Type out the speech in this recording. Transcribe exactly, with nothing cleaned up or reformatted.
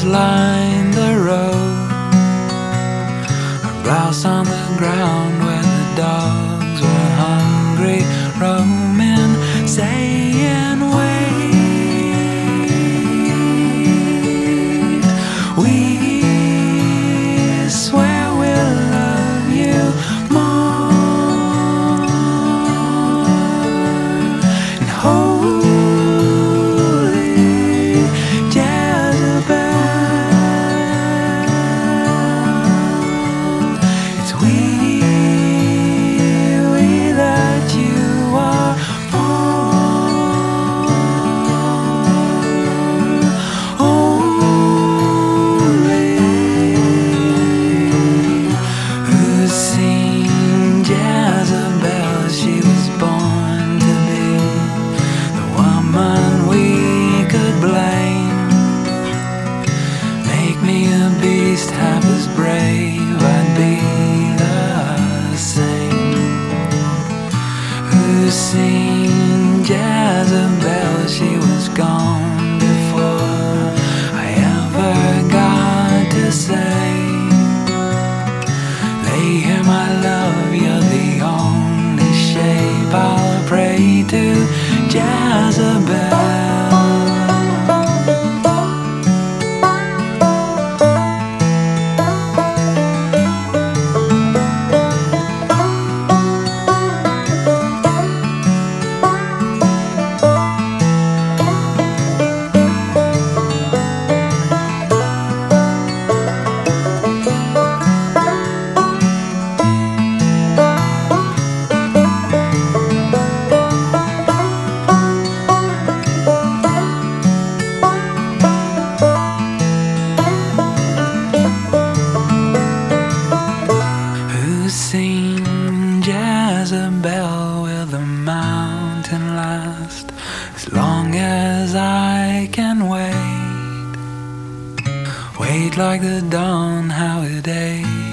flowers line the road, a blouse on the ground where the dogs were hungry, roaming, saying wait. We swear we'll love you more, and holy Jezebel, it's we, we that you are for. Holy, who's seen Jezebel? She was born to be the woman we could blame. Make me a beast half as brave, I'd be the same. Who's seen Jezebel? She was gone before I ever got to say, lay here my love, you're the only shape I'll pray to, Jezebel. Who's seen Jezebel? Will the mountain last as long as I can wait? Wait like the dawn, how it aches.